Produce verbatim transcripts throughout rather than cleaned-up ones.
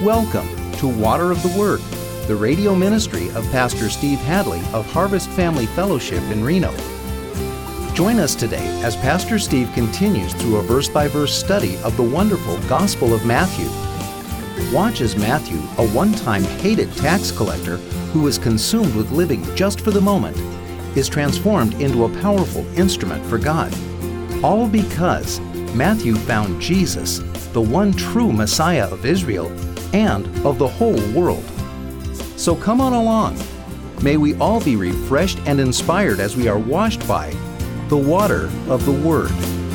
Welcome to Water of the Word, the radio ministry of Pastor Steve Hadley of Harvest Family Fellowship in Reno. Join us today as Pastor Steve continues through a verse-by-verse study of the wonderful Gospel of Matthew. Watch as Matthew, a one-time hated tax collector who was consumed with living just for the moment, is transformed into a powerful instrument for God. All because Matthew found Jesus, the one true Messiah of Israel and of the whole world. So come on along. May we all be refreshed and inspired as we are washed by the water of the Word.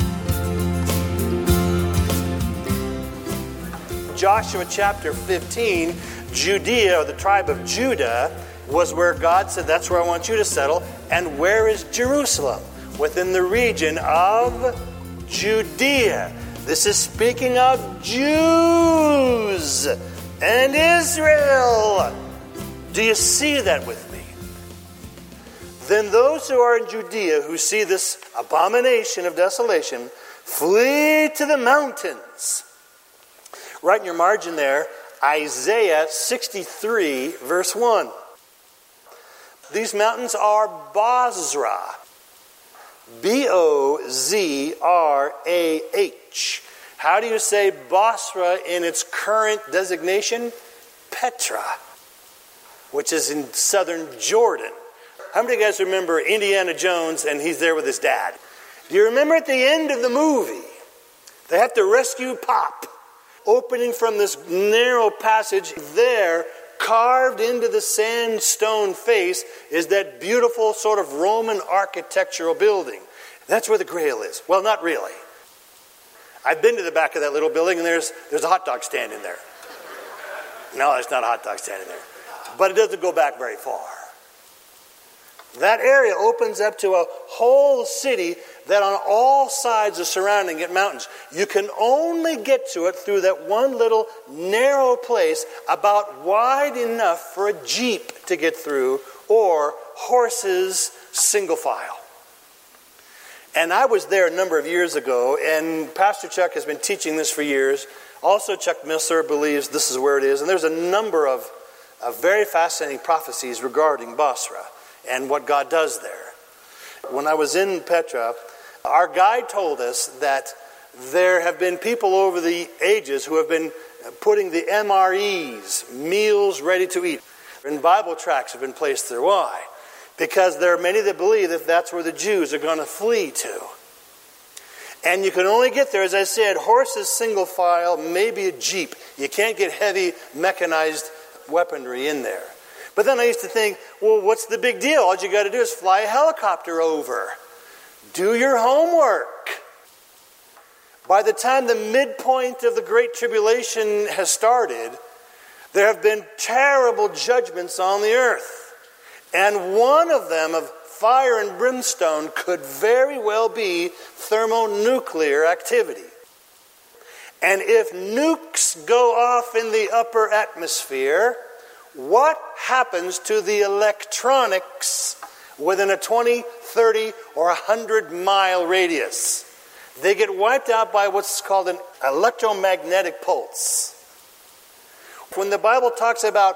Joshua chapter fifteen, Judea, or the tribe of Judah, was where God said, that's where I want you to settle. And where is Jerusalem? Within the region of Judea. This is speaking of Jews and Israel. Do you see that with me? Then those who are in Judea who see this abomination of desolation flee to the mountains. Right in your margin there, Isaiah sixty-three, verse one. These mountains are Bozrah. B O Z R A H. How do you say Bozrah in its current designation? Petra, which is in southern Jordan. How many of you guys remember Indiana Jones and he's there with his dad? Do you remember at the end of the movie, they have to rescue Pop? Opening from this narrow passage there, carved into the sandstone face, is that beautiful sort of Roman architectural building. That's where the Grail is. Well, not really. I've been to the back of that little building, and there's there's a hot dog stand in there. No, there's not a hot dog stand in there. But it doesn't go back very far. That area opens up to a whole city that on all sides are surrounding it mountains. You can only get to it through that one little narrow place about wide enough for a jeep to get through or horses single file. And I was there a number of years ago, and Pastor Chuck has been teaching this for years. Also, Chuck Missler believes this is where it is. And there's a number of, of very fascinating prophecies regarding Bozrah and what God does there. When I was in Petra, our guide told us that there have been people over the ages who have been putting the M R Es, meals ready to eat, and Bible tracts have been placed there. Why? Because there are many that believe that that's where the Jews are going to flee to. And you can only get there, as I said, horses single file, maybe a jeep. You can't get heavy mechanized weaponry in there. But then I used to think, well, what's the big deal? All you got to do is fly a helicopter over. Do your homework. By the time the midpoint of the Great Tribulation has started, there have been terrible judgments on the earth. And one of them, of fire and brimstone, could very well be thermonuclear activity. And if nukes go off in the upper atmosphere, what happens to the electronics within a twenty, thirty, or one hundred mile radius? They get wiped out by what's called an electromagnetic pulse. When the Bible talks about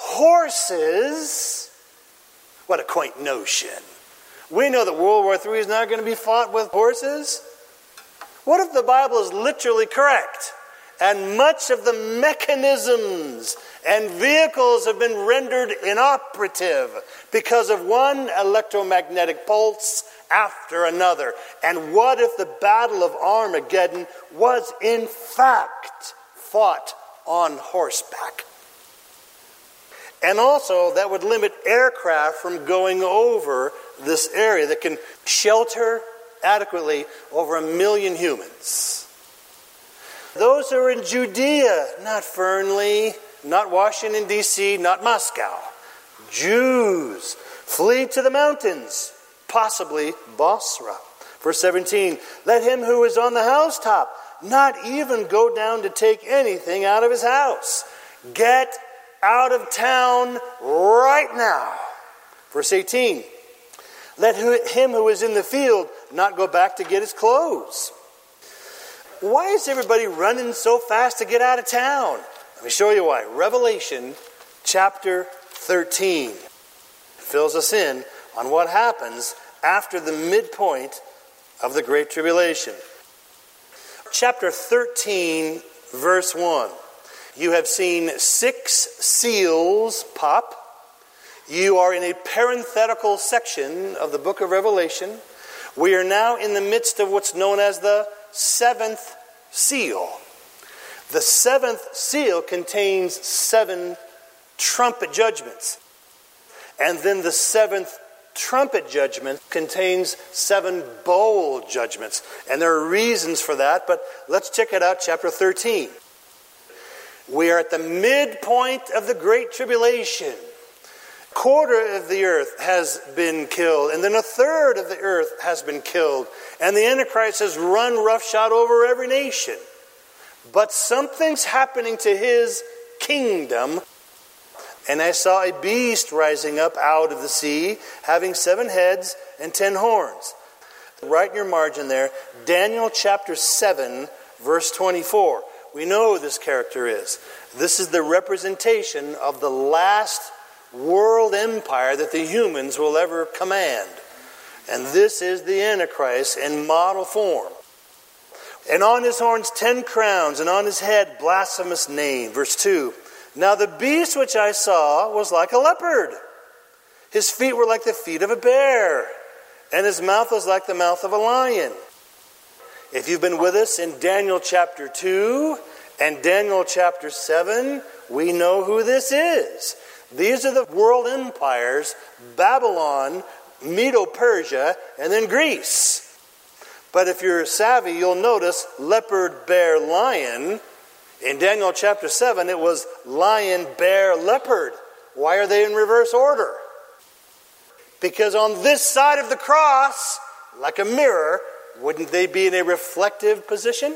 horses, what a quaint notion. We know that World War Three is not going to be fought with horses. What if the Bible is literally correct? And much of the mechanisms and vehicles have been rendered inoperative because of one electromagnetic pulse after another. And what if the Battle of Armageddon was in fact fought on horseback? And also that would limit aircraft from going over this area that can shelter adequately over a million humans. Those who are in Judea, not Fernley, not Washington, D C, not Moscow. Jews, flee to the mountains, possibly Bozrah. Verse seventeen, let him who is on the housetop not even go down to take anything out of his house. Get out of town right now. Verse eighteen, let him who is in the field not go back to get his clothes. Why is everybody running so fast to get out of town? Let me show you why. Revelation chapter thirteen fills us in on what happens after the midpoint of the Great Tribulation. Chapter thirteen, verse one. You have seen six seals pop. You are in a parenthetical section of the book of Revelation. We are now in the midst of what's known as the seventh seal. The seventh seal contains seven trumpet judgments. And then the seventh trumpet judgment contains seven bowl judgments. And there are reasons for that, but let's check it out, chapter thirteen. We are at the midpoint of the Great Tribulation. A quarter of the earth has been killed, and then a third of the earth has been killed. And the Antichrist has run roughshod over every nation. But something's happening to his kingdom. And I saw a beast rising up out of the sea, having seven heads and ten horns. Right in your margin there, Daniel chapter seven, verse twenty-four. We know who this character is. This is the representation of the last world empire that the humans will ever command. And this is the Antichrist in model form. And on his horns ten crowns, and on his head blasphemous name. Verse two. Now the beast which I saw was like a leopard. His feet were like the feet of a bear, and his mouth was like the mouth of a lion. If you've been with us in Daniel chapter two and Daniel chapter seven, we know who this is. These are the world empires: Babylon, Medo-Persia, and then Greece. But if you're savvy, you'll notice leopard, bear, lion. In Daniel chapter seven, it was lion, bear, leopard. Why are they in reverse order? Because on this side of the cross, like a mirror, wouldn't they be in a reflective position?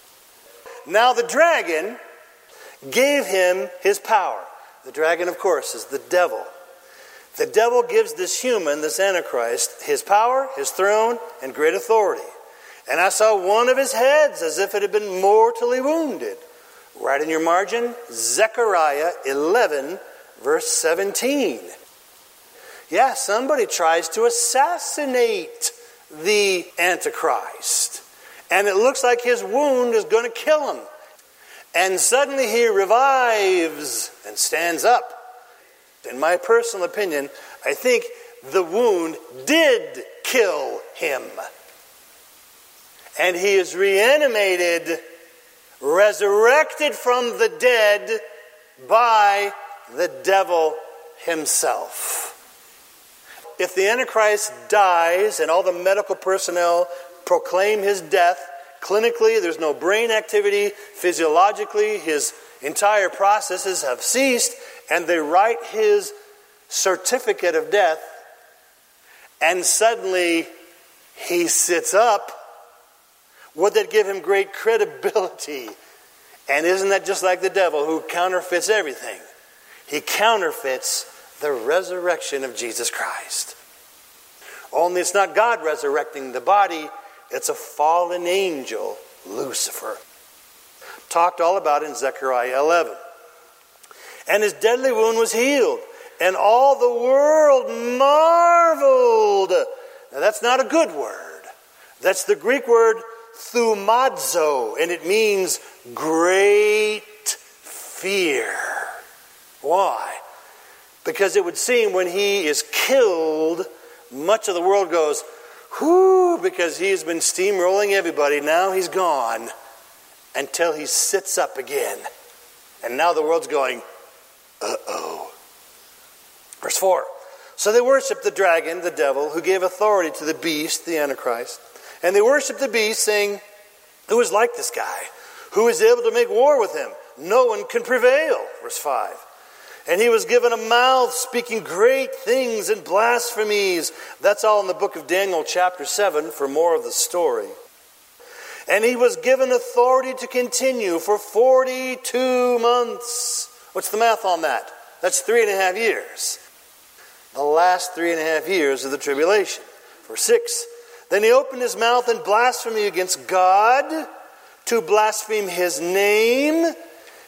Now the dragon gave him his power. The dragon, of course, is the devil. The devil gives this human, this Antichrist, his power, his throne, and great authority. And I saw one of his heads as if it had been mortally wounded. Right in your margin, Zechariah eleven, verse seventeen. Yeah, somebody tries to assassinate the Antichrist. And it looks like his wound is going to kill him. And suddenly he revives and stands up. In my personal opinion, I think the wound did kill him. And he is reanimated, resurrected from the dead by the devil himself. If the Antichrist dies and all the medical personnel proclaim his death, clinically there's no brain activity, physiologically his entire processes have ceased, and they write his certificate of death, and suddenly he sits up, would that give him great credibility? And isn't that just like the devil who counterfeits everything? He counterfeits the resurrection of Jesus Christ. Only it's not God resurrecting the body, it's a fallen angel, Lucifer. Talked all about in Zechariah eleven. And his deadly wound was healed, and all the world marveled. Now that's not a good word. That's the Greek word thumazo, and it means great fear. Why? Because it would seem when he is killed, much of the world goes, whoo, because he's been steamrolling everybody. Now he's gone until he sits up again. And now the world's going, uh-oh. Verse four. So they worshiped the dragon, the devil, who gave authority to the beast, the Antichrist. And they worshiped the beast, saying, who is like this guy? Who is able to make war with him? No one can prevail. Verse five. And he was given a mouth speaking great things and blasphemies. That's all in the book of Daniel chapter seven for more of the story. And he was given authority to continue for forty-two months. What's the math on that? That's three and a half years. The last three and a half years of the tribulation. Verse six. Then he opened his mouth in blasphemy against God, to blaspheme his name,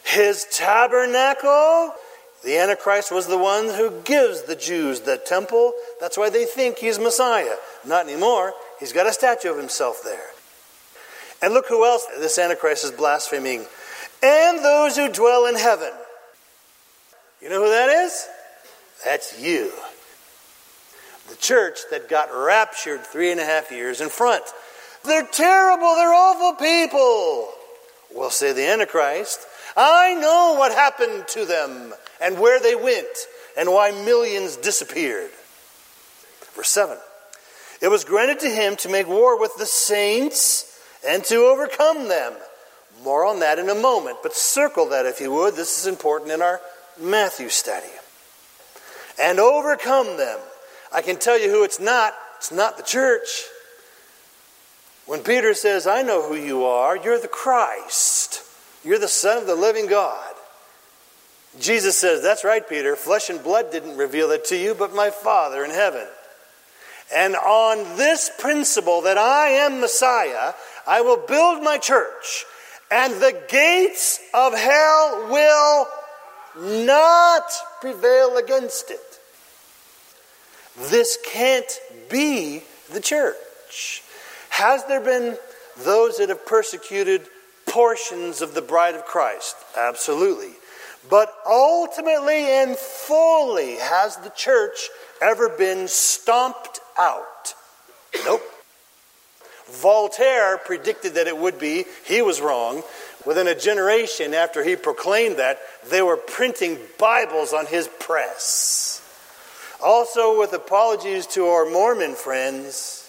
his tabernacle. The Antichrist was the one who gives the Jews the temple. That's why they think he's Messiah. Not anymore. He's got a statue of himself there. And look who else this Antichrist is blaspheming. And those who dwell in heaven. You know who that is? That's you. The church that got raptured three and a half years in front. They're terrible. They're awful people. Well, say the Antichrist, I know what happened to them and where they went and why millions disappeared. Verse seven. It was granted to him to make war with the saints and to overcome them. More on that in a moment, but circle that if you would. This is important in our Matthew study. And overcome them. I can tell you who it's not. It's not the church. When Peter says, I know who you are, you're the Christ. You're the Son of the living God. Jesus says, that's right, Peter. Flesh and blood didn't reveal it to you, but my Father in heaven. And on this principle that I am Messiah, I will build my church, and the gates of hell will not prevail against it. This can't be the church. Has there been those that have persecuted portions of the bride of Christ? Absolutely. But ultimately and fully, has the church ever been stomped out? Nope. Voltaire predicted that it would be. He was wrong. Within a generation after he proclaimed that, they were printing Bibles on his press. Also, with apologies to our Mormon friends,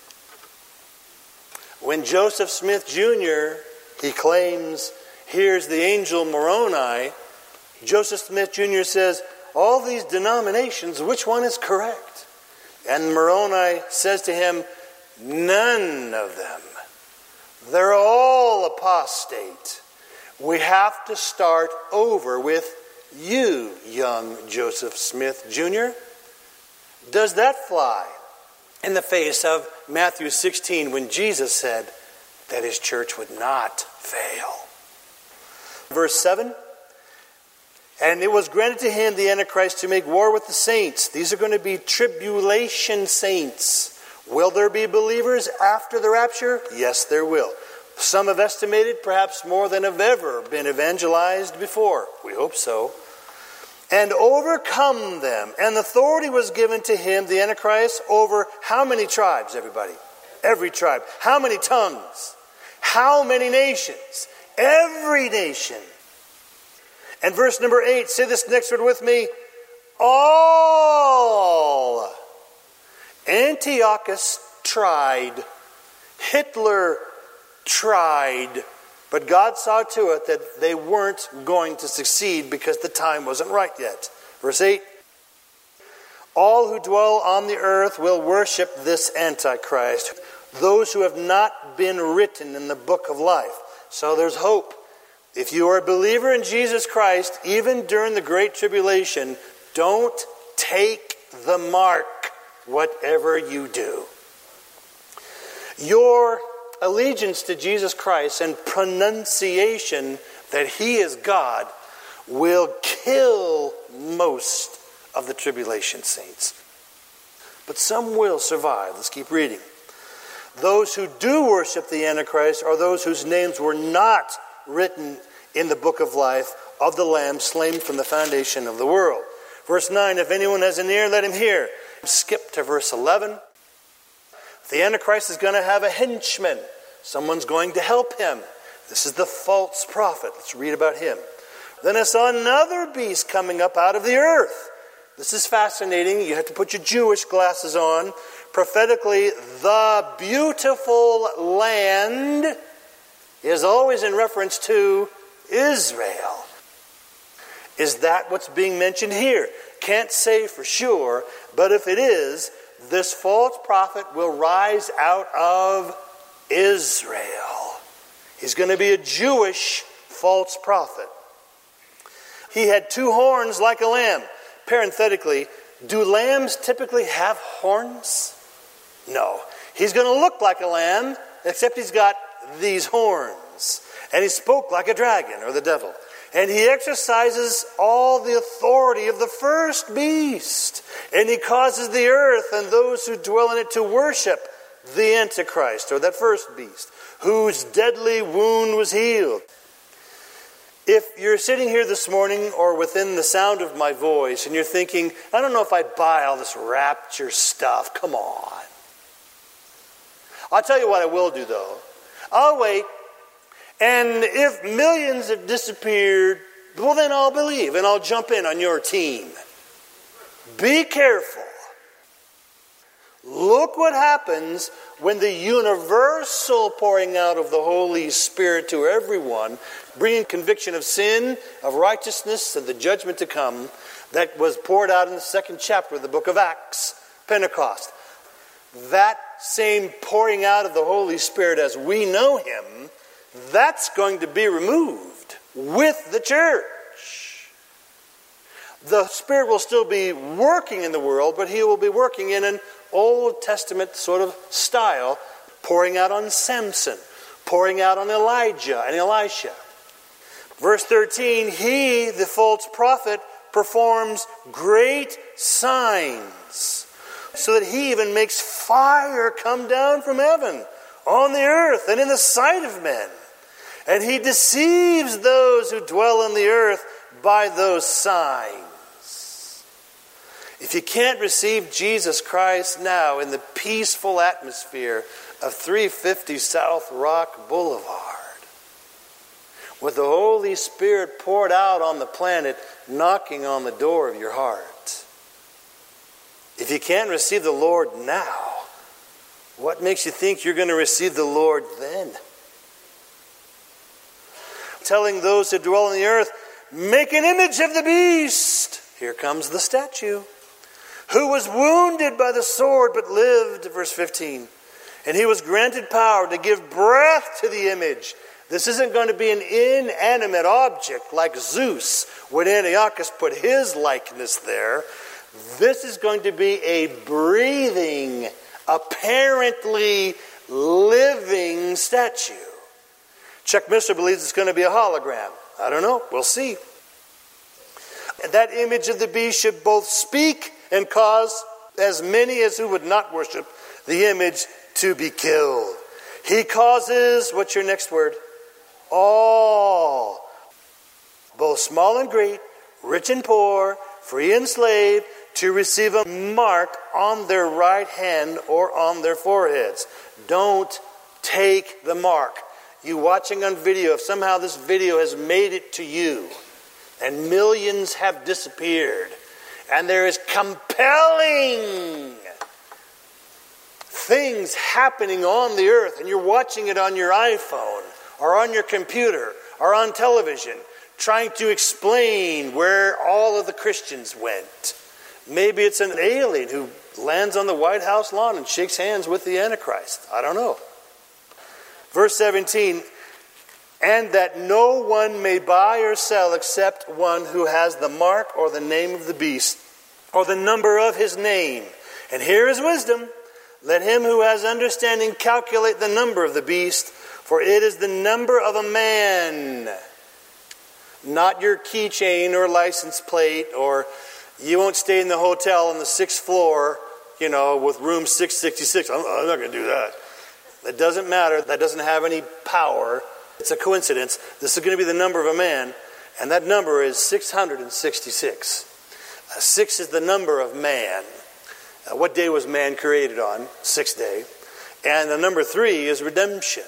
when Joseph Smith Junior, he claims, hears the angel Moroni, Joseph Smith Junior says, all these denominations, which one is correct? And Moroni says to him, none of them. They're all apostate. We have to start over with you, young Joseph Smith Junior Does that fly in the face of Matthew sixteen when Jesus said that his church would not fail? Verse seven. And it was granted to him, the Antichrist, to make war with the saints. These are going to be tribulation saints. Will there be believers after the rapture? Yes, there will. Some have estimated perhaps more than have ever been evangelized before. We hope so. And overcome them. And authority was given to him, the Antichrist, over how many tribes, everybody? Every tribe. How many tongues? How many nations? Every nation. And verse number eight, say this next word with me. All. Antiochus tried. Hitler tried. But God saw to it that they weren't going to succeed because the time wasn't right yet. Verse eight. All who dwell on the earth will worship this Antichrist. Those who have not been written in the book of life. So there's hope. If you are a believer in Jesus Christ, even during the Great Tribulation, don't take the mark, whatever you do. Your allegiance to Jesus Christ and pronunciation that He is God will kill most of the tribulation saints. But some will survive. Let's keep reading. Those who do worship the Antichrist are those whose names were not written in the book of life of the Lamb slain from the foundation of the world. Verse nine, if anyone has an ear, let him hear. Skip to verse eleven. The Antichrist is going to have a henchman. Someone's going to help him. This is the false prophet. Let's read about him. Then I saw another beast coming up out of the earth. This is fascinating. You have to put your Jewish glasses on. Prophetically, the beautiful land is always in reference to Israel. Is that what's being mentioned here? Can't say for sure, but if it is, this false prophet will rise out of Israel. He's going to be a Jewish false prophet. He had two horns like a lamb. Parenthetically, do lambs typically have horns? No. He's going to look like a lamb, except he's got these horns. And he spoke like a dragon, or the devil. And he exercises all the authority of the first beast. And he causes the earth and those who dwell in it to worship the Antichrist, or that first beast, whose deadly wound was healed. If you're sitting here this morning or within the sound of my voice and you're thinking, I don't know if I buy all this rapture stuff, come on. I'll tell you what I will do though. I'll wait, and if millions have disappeared, well then I'll believe and I'll jump in on your team. Be careful. Look what happens when the universal pouring out of the Holy Spirit to everyone, bringing conviction of sin, of righteousness, and the judgment to come, that was poured out in the second chapter of the book of Acts, Pentecost. That same pouring out of the Holy Spirit as we know Him, that's going to be removed with the church. The Spirit will still be working in the world, but He will be working in an Old Testament sort of style, pouring out on Samson, pouring out on Elijah and Elisha. Verse thirteen, he, the false prophet, performs great signs, so that he even makes fire come down from heaven on the earth and in the sight of men. And he deceives those who dwell on the earth by those signs. If you can't receive Jesus Christ now in the peaceful atmosphere of three fifty South Rock Boulevard, with the Holy Spirit poured out on the planet, knocking on the door of your heart, if you can't receive the Lord now, what makes you think you're going to receive the Lord then? Telling those who dwell on the earth, make an image of the beast. Here comes the statue. Who was wounded by the sword but lived, verse fifteen. And he was granted power to give breath to the image. This isn't going to be an inanimate object like Zeus when Antiochus put his likeness there. This is going to be a breathing, apparently living statue. Chuck Missler believes it's going to be a hologram. I don't know. We'll see. And that image of the beast should both speak and cause as many as who would not worship the image to be killed. He causes, what's your next word? All, both small and great, rich and poor, free and slave, to receive a mark on their right hand or on their foreheads. Don't take the mark. You watching on video, if somehow this video has made it to you, and millions have disappeared, and there is compelling things happening on the earth, and you're watching it on your iPhone or on your computer or on television, trying to explain where all of the Christians went. Maybe it's an alien who lands on the White House lawn and shakes hands with the Antichrist. I don't know. Verse seventeen, and that no one may buy or sell except one who has the mark or the name of the beast, or the number of his name. And here is wisdom. Let him who has understanding calculate the number of the beast, for it is the number of a man. Not your keychain or license plate, or you won't stay in the hotel on the sixth floor, you know, with room six sixty-six. I'm, I'm not going to do that. That doesn't matter. That doesn't have any power. It's a coincidence. This is going to be the number of a man, and that number is six hundred sixty-six. Uh, six is the number of man. Uh, what day was man created on? Sixth day. And the number three is redemption.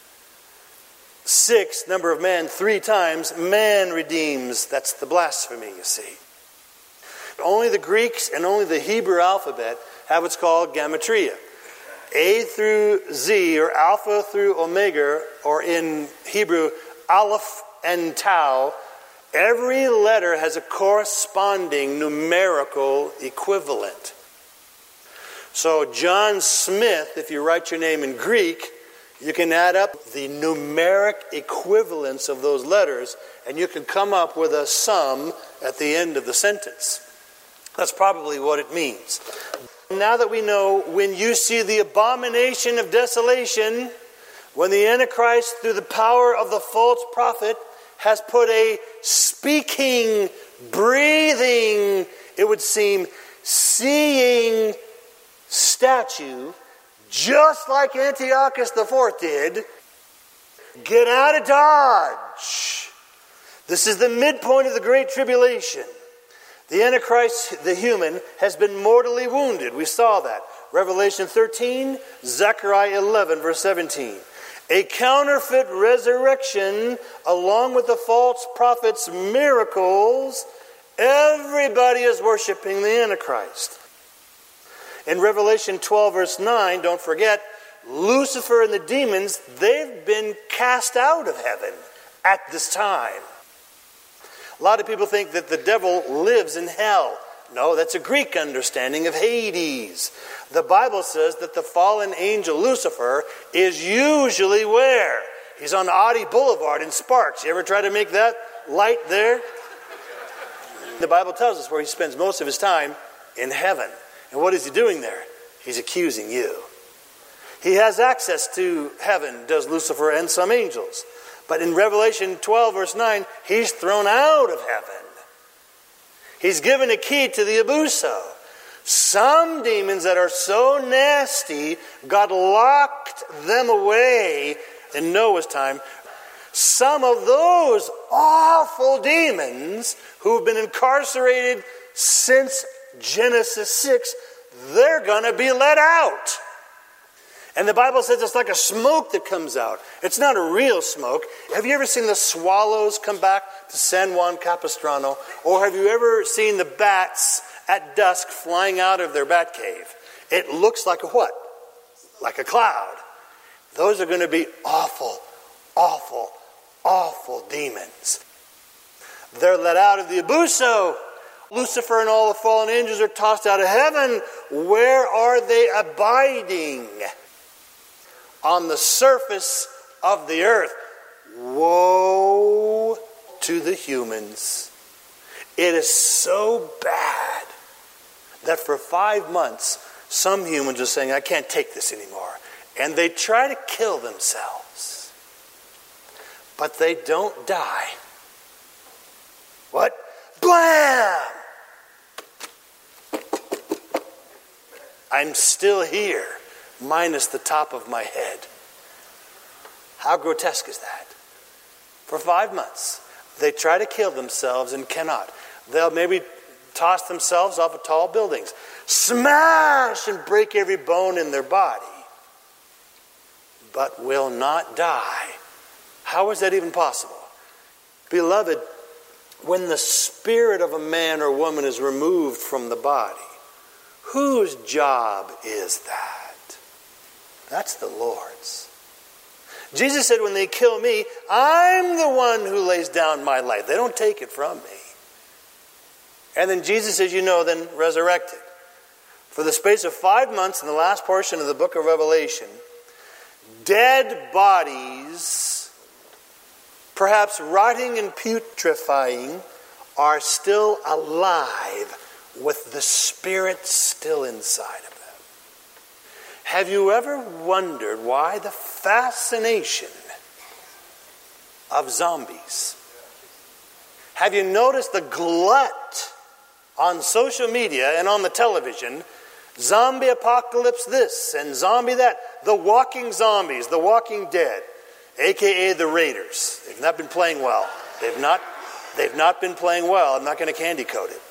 Six, number of man, three times, man redeems. That's the blasphemy, you see. Only the Greeks and only the Hebrew alphabet have what's called gematria. A through Z, or Alpha through Omega, or in Hebrew, Aleph and Tau, every letter has a corresponding numerical equivalent. So John Smith, if you write your name in Greek, you can add up the numeric equivalents of those letters, and you can come up with a sum at the end of the sentence. That's probably what it means. Now that we know, when you see the abomination of desolation, when the Antichrist, through the power of the false prophet, has put a speaking, breathing, it would seem, seeing statue, just like Antiochus the Fourth did. Get out of Dodge. This is the midpoint of the Great Tribulation. The Antichrist, the human, has been mortally wounded. We saw that. Revelation thirteen, Zechariah eleven, verse seventeen. A counterfeit resurrection, along with the false prophets' miracles. Everybody is worshiping the Antichrist. In Revelation twelve, verse nine, don't forget, Lucifer and the demons, they've been cast out of heaven at this time. A lot of people think that the devil lives in hell. No, that's a Greek understanding of Hades. The Bible says that the fallen angel Lucifer is usually where? He's on Audi Boulevard in Sparks. You ever try to make that light there? The Bible tells us where he spends most of his time, in heaven. And what is he doing there? He's accusing you. He has access to heaven, does Lucifer and some angels. But in Revelation twelve, verse nine, he's thrown out of heaven. He's given a key to the abuso. Some demons that are so nasty, God locked them away in Noah's time. Some of those awful demons who've been incarcerated since Genesis six, they're going to be let out. And the Bible says it's like a smoke that comes out. It's not a real smoke. Have you ever seen the swallows come back to San Juan Capistrano? Or have you ever seen the bats at dusk flying out of their bat cave? It looks like a what? Like a cloud. Those are going to be awful, awful, awful demons. They're let out of the abuso. Lucifer and all the fallen angels are tossed out of heaven. Where are they abiding? On the surface of the earth. Woe to the humans. It is so bad that for five months, some humans are saying, I can't take this anymore. And they try to kill themselves. But they don't die. What? Blam! I'm still here, minus the top of my head. How grotesque is that? For five months, they try to kill themselves and cannot. They'll maybe toss themselves off of tall buildings, smash and break every bone in their body, but will not die. How is that even possible? Beloved, when the spirit of a man or woman is removed from the body, whose job is that? That's the Lord's. Jesus said, when they kill me, I'm the one who lays down my life. They don't take it from me. And then Jesus says, you know, then resurrected. For the space of five months in the last portion of the book of Revelation, dead bodies, perhaps rotting and putrefying, are still alive with the Spirit still inside of them. Have you ever wondered why the fascination of zombies? Have you noticed the glut on social media and on the television? Zombie apocalypse this and zombie that. The walking zombies, the walking dead, a k a the Raiders. They've not been playing well. They've not, they've not been playing well. I'm not going to candy coat it.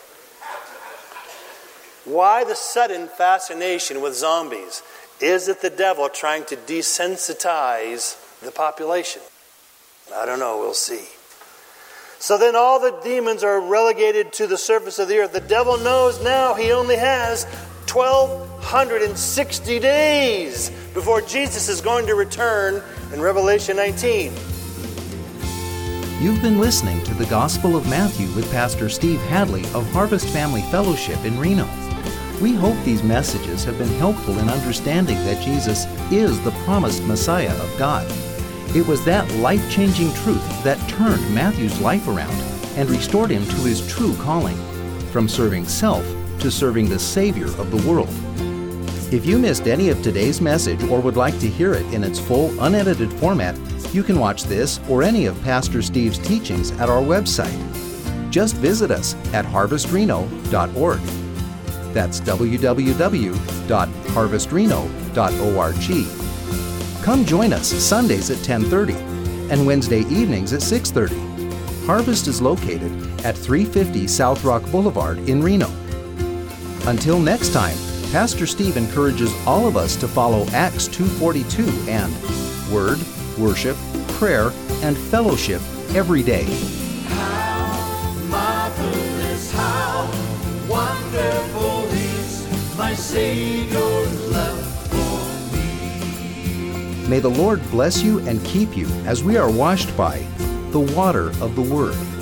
Why the sudden fascination with zombies? Is it the devil trying to desensitize the population? I don't know. We'll see. So then all the demons are relegated to the surface of the earth. The devil knows now he only has twelve sixty days before Jesus is going to return in Revelation nineteen. You've been listening to the Gospel of Matthew with Pastor Steve Hadley of Harvest Family Fellowship in Reno. We hope these messages have been helpful in understanding that Jesus is the promised Messiah of God. It was that life-changing truth that turned Matthew's life around and restored him to his true calling, from serving self to serving the Savior of the world. If you missed any of today's message or would like to hear it in its full, unedited format, You can watch this or any of Pastor Steve's teachings at our website. Just visit us at harvest reno dot org. That's w w w dot harvest reno dot org. Come join us Sundays at ten thirty and Wednesday evenings at six thirty. Harvest is located at three fifty South Rock Boulevard in Reno. Until next time, Pastor Steve encourages all of us to follow Acts two forty-two and Word, Worship, Prayer, and Fellowship every day. How marvelous, how wonderful is my Savior's love for me. May the Lord bless you and keep you as we are washed by the water of the Word.